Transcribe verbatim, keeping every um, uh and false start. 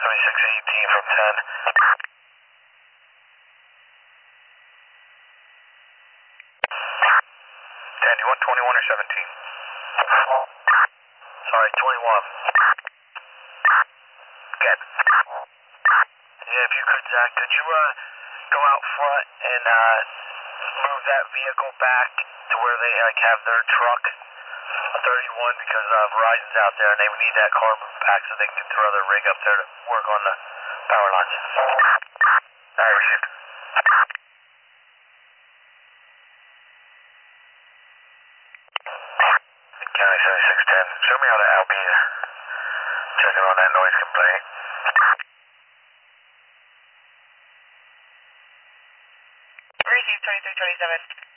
seventy-six eighteen from ten. ten, you want twenty-one or seventeen? Sorry, twenty-one. Good. Yeah, if you could, Zach, could you uh, go out front and uh, move that vehicle back to where they like have their truck, a thirty-one, because uh, Verizon's out there and they would need that car moved back so they can throw their rig up there to work on the power lines. All right, received. County seventy-six ten, show me how to Albia. Checking on that noise complaint. Received twenty-three twenty-seven.